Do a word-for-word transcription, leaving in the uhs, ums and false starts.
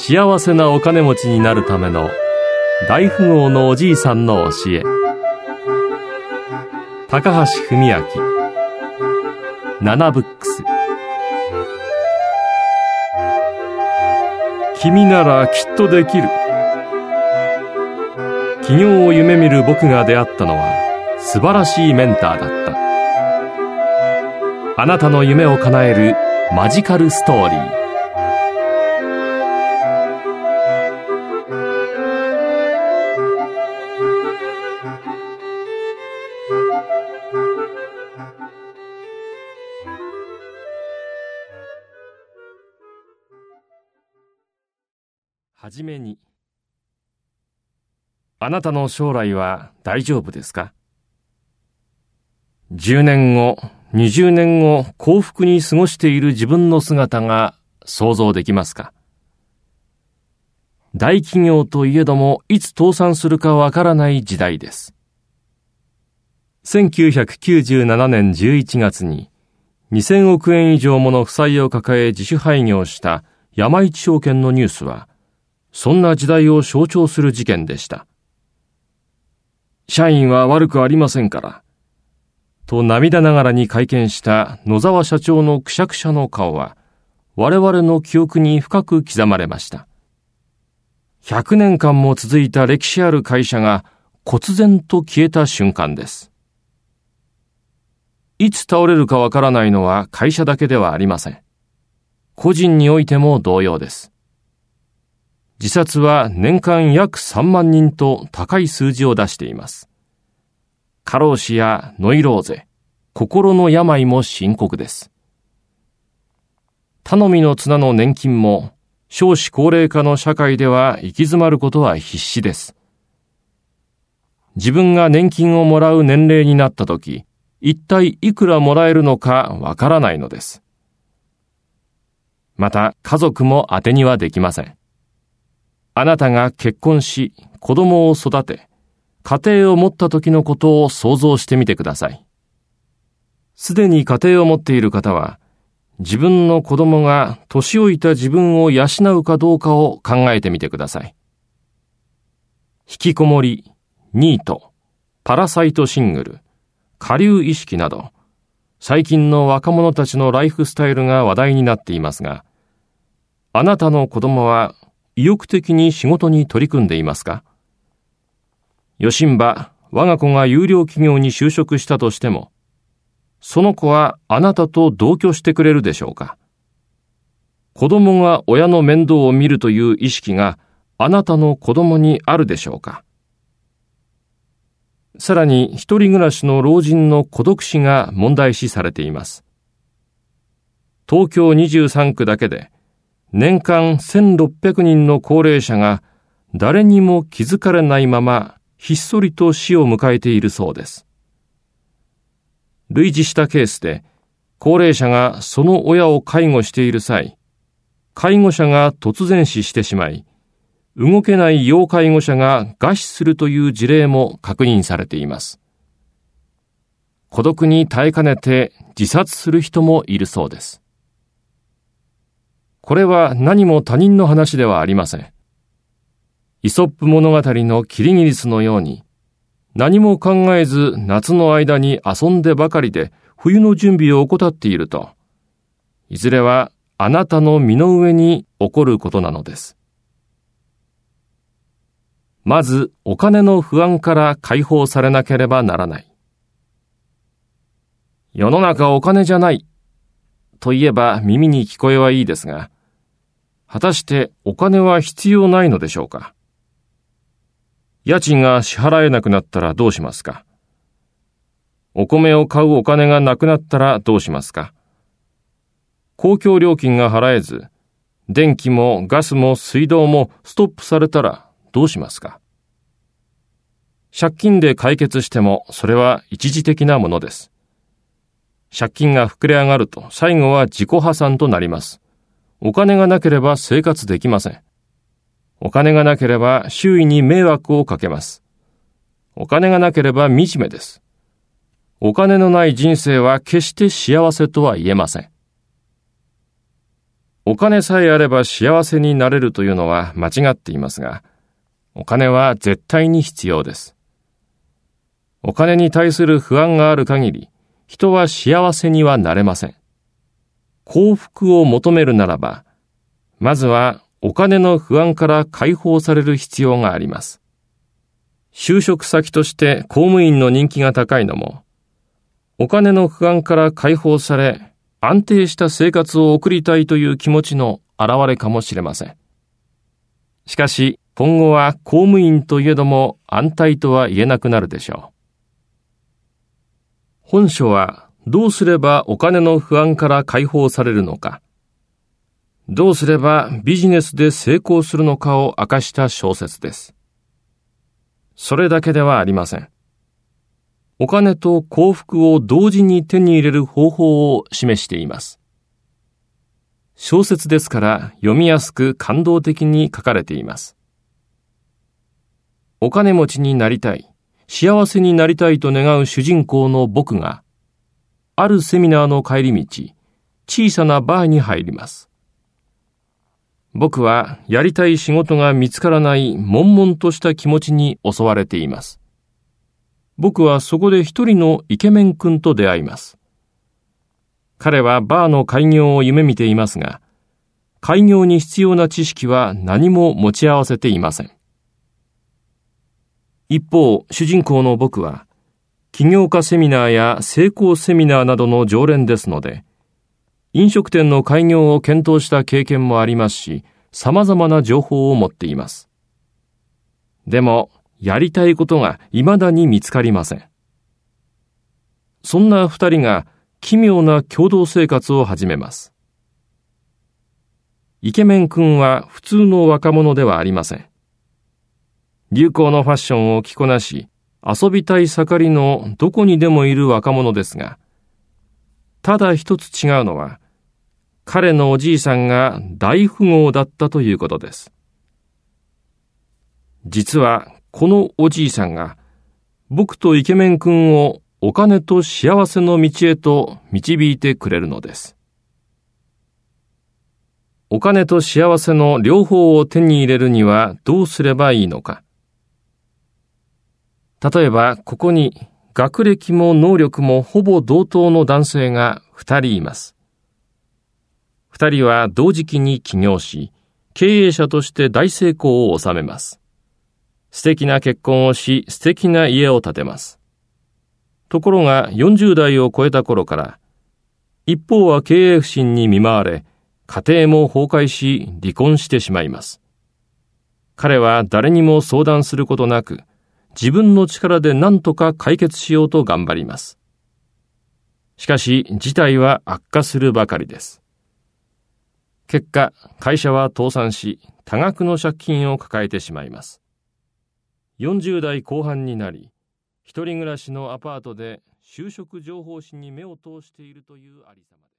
幸せなお金持ちになるための大富豪のおじいさんの教え。高橋文明、ナナブックス。君ならきっとできる。起業を夢見る僕が出会ったのは素晴らしいメンターだった。あなたの夢を叶えるマジカルストーリー。はじめに、あなたの将来は大丈夫ですか？じゅうねんご、にじゅうねんご、幸福に過ごしている自分の姿が想像できますか？大企業といえども、いつ倒産するかわからない時代です。せんきゅうひゃくきゅうじゅうななねんじゅういちがつに、にせんおくえん以上もの負債を抱え自主廃業した山一証券のニュースは、そんな時代を象徴する事件でした。社員は悪くありませんから、と涙ながらに会見した野沢社長のくしゃくしゃの顔は、我々の記憶に深く刻まれました。ひゃくねんかんも続いた歴史ある会社が忽然と消えた瞬間です。いつ倒れるかわからないのは会社だけではありません。個人においても同様です。自殺は年間約さんまんにんと高い数字を出しています。過労死やノイローゼ、心の病も深刻です。頼みの綱の年金も少子高齢化の社会では行き詰まることは必至です。自分が年金をもらう年齢になったとき、一体いくらもらえるのかわからないのです。また家族も当てにはできません。あなたが結婚し、子供を育て、家庭を持った時のことを想像してみてください。すでに家庭を持っている方は、自分の子供が年老いた自分を養うかどうかを考えてみてください。引きこもり、ニート、パラサイトシングル、下流意識など、最近の若者たちのライフスタイルが話題になっていますが、あなたの子供は意欲的に仕事に取り組んでいますか？よしんば、我が子が優良企業に就職したとしても、その子はあなたと同居してくれるでしょうか？子供が親の面倒を見るという意識があなたの子供にあるでしょうか？さらに一人暮らしの老人の孤独死が問題視されています。東京にじゅうさんくだけで年間せんろっぴゃくにんの高齢者が誰にも気づかれないままひっそりと死を迎えているそうです。類似したケースで高齢者がその親を介護している際、介護者が突然死してしまい、動けない要介護者が餓死するという事例も確認されています。孤独に耐えかねて自殺する人もいるそうです。これは何も他人の話ではありません。イソップ物語のキリギリスのように、何も考えず夏の間に遊んでばかりで冬の準備を怠っていると、いずれはあなたの身の上に起こることなのです。まずお金の不安から解放されなければならない。世の中お金じゃないと言えば耳に聞こえはいいですが、果たしてお金は必要ないのでしょうか？家賃が支払えなくなったらどうしますか？お米を買うお金がなくなったらどうしますか？公共料金が払えず、電気もガスも水道もストップされたらどうしますか？借金で解決してもそれは一時的なものです。借金が膨れ上がると最後は自己破産となります。お金がなければ生活できません。お金がなければ周囲に迷惑をかけます。お金がなければ惨めです。お金のない人生は決して幸せとは言えません。 お金さえあれば幸せになれるというのは間違っていますが、お金は絶対に必要です。お金に対する不安がある限り、人は幸せにはなれません。幸福を求めるならば、まずはお金の不安から解放される必要があります。就職先として公務員の人気が高いのも、お金の不安から解放され、安定した生活を送りたいという気持ちの表れかもしれません。しかし、今後は公務員といえども安泰とは言えなくなるでしょう。本書はどうすればお金の不安から解放されるのか、どうすればビジネスで成功するのかを明かした小説です。それだけではありません。お金と幸福を同時に手に入れる方法を示しています。小説ですから読みやすく感動的に書かれています。お金持ちになりたい、幸せになりたいと願う主人公の僕が、あるセミナーの帰り道、小さなバーに入ります。僕はやりたい仕事が見つからない悶々とした気持ちに襲われています。僕はそこで一人のイケメン君と出会います。彼はバーの開業を夢見ていますが、開業に必要な知識は何も持ち合わせていません。一方、主人公の僕は、起業家セミナーや成功セミナーなどの常連ですので、飲食店の開業を検討した経験もありますし、様々な情報を持っています。でも、やりたいことが未だに見つかりません。そんな二人が奇妙な共同生活を始めます。イケメン君は普通の若者ではありません。流行のファッションを着こなし、遊びたい盛りのどこにでもいる若者ですが、ただ一つ違うのは、彼のおじいさんが大富豪だったということです。実はこのおじいさんが、僕とイケメン君をお金と幸せの道へと導いてくれるのです。お金と幸せの両方を手に入れるにはどうすればいいのか。例えば、ここに学歴も能力もほぼ同等の男性が二人います。二人は同時期に起業し、経営者として大成功を収めます。素敵な結婚をし、素敵な家を建てます。ところがよんじゅう代を超えた頃から、一方は経営不振に見舞われ、家庭も崩壊し、離婚してしまいます。彼は誰にも相談することなく、自分の力で何とか解決しようと頑張ります。しかし、事態は悪化するばかりです。結果、会社は倒産し、多額の借金を抱えてしまいます。よんじゅう代後半になり、一人暮らしのアパートで就職情報誌に目を通しているというありさまです。